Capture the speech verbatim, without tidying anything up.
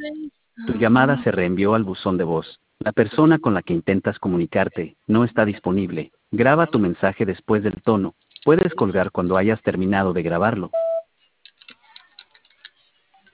Tu llamada se reenvió al buzón de voz. La persona con la que intentas comunicarte no está disponible. Graba tu mensaje después del tono. Puedes colgar cuando hayas terminado de grabarlo.